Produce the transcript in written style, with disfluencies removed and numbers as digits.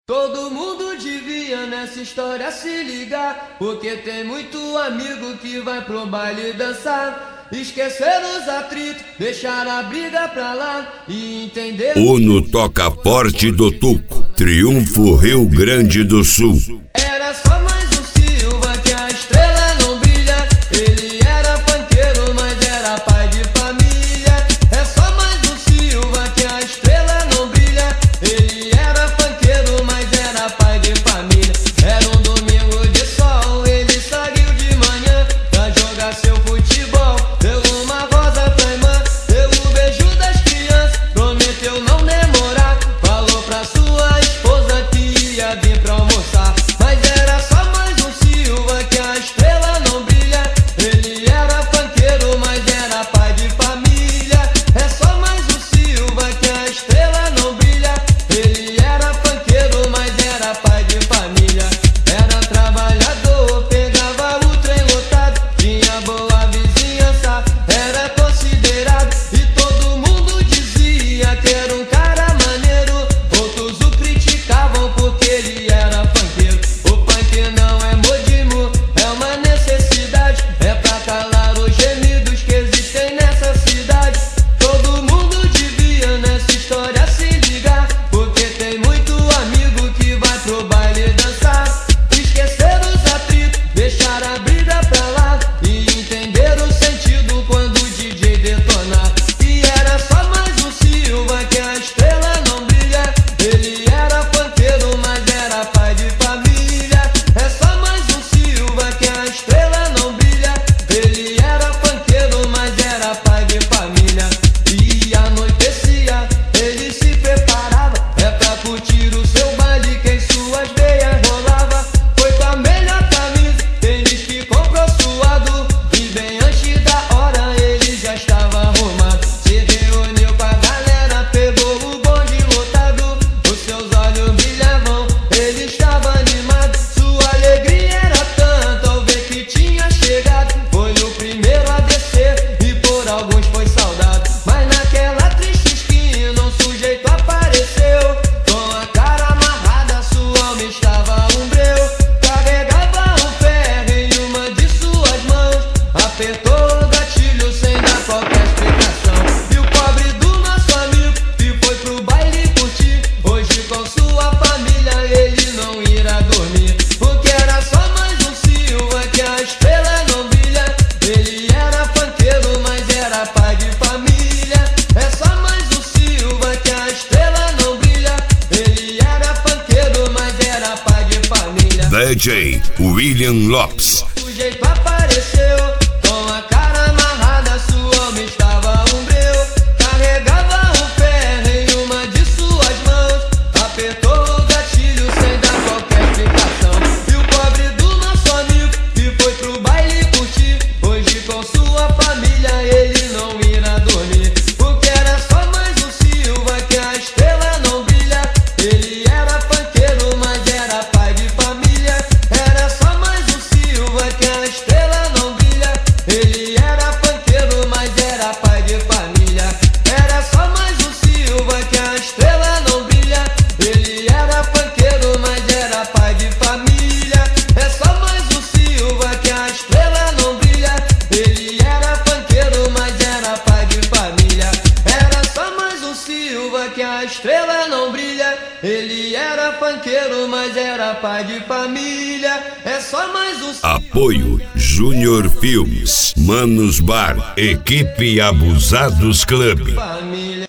Todo mundo devia nessa história se ligar, porque tem muito amigo que vai pro baile dançar. Esquecer os atritos, deixar a briga pra lá e entender. Uno toca forte do Tuco, Triunfo Rio Grande do Sul. Era só mais um Silva que a estrela não brilha. Ele era funkeiro, mas era pai de família. É só mais um Silva que a estrela não brilha. Ele era funkeiro, mas era pai de família. Era um domingo de sol, ele saiu de manhã pra jogar seu futebol. Deu uma rosa pra irmã, deu o beijo das crianças, prometeu não demorar. Falou pra sua esposa que ia vir pra almoçar. Mas era só mais um Silva que a estrela não brilha. Ele era funkeiro, mas era pai de família. É só mais um Silva que a estrela não brilha. Ele era funkeiro, mas era pai de família. Era trabalhador, pegava o trem lotado, tinha boa vizinhança, era considerado. E todo mundo dizia que era um cara maneiro. Outros o criticavam porque ele era funkeiro. O funk não é modismo, é uma necessidade. É pra calar os gemidos que existem nessa cidade. Todo mundo devia nessa história se ligar, porque tem muito amigo que vai pro baile dançar. Esquecer os atritos, deixar a briga pra lá e entender o sentido quando o DJ detonar. E era só mais um Silva que a estrela não brilha. Ele era funkeiro, mas era pai de família. É só mais um Silva que a estrela não brilha. Ele era funkeiro, mas era pai de família. E anoitecia, ele se preparava, é pra curtir o seu baile que em suas veias rolava. Foi com a melhor camisa, tênis que comprou suado, e bem antes da hora ele já estava arrumado. Se reuniu com a galera, pegou o bonde lotado, os seus olhos brilhavam, ele estava animado. Sua alegria era tanta ao ver que tinha chegado. Foi o primeiro a descer e por alguns foi saudado. Mas naquela triste esquina um sujeito apareceu, com a cara amarrada, sua alma estava um breu. Carregava um ferro em uma de suas mãos, apertou o gatilho sem dar qualquer explicação. E o pobre do nosso amigo que foi pro baile curtir, hoje com sua família ele não irá dormir. Porque era só mais um Silva que a estrela não brilha. Ele era funkeiro, mas era pai de família. É só mais um Silva que a estrela não brilha. Ele era funkeiro, mas era pai de família. DJ William Lopes. O sujeito apareceu, com a cara amarrada, sua alma estava um breu. Carregava um ferro em uma de suas mãos, apertou o gatilho sem dar qualquer explicação. E o pobre do nosso amigo que foi pro baile curtir, hoje com sua família ele não irá dormir. Porque era só mais um Silva que a estrela não brilha. Ele era funkeiro, mas era pai de família. Era só mais um Silva que a estrela não brilha. Ele era funkeiro, mas era pai de família. Era só mais um Silva que a estrela não brilha. Ele era funkeiro, mas era pai de família. É só mais um Silva que a estrela não brilha. Ele era funkeiro, mas era pai de família. Era só mais um Silva que a estrela não brilha. Ele era funkeiro, mas era pai de família. É só mais um Apoio Júnior Filmes, Manos Bar, Equipe Abusados Clube. família.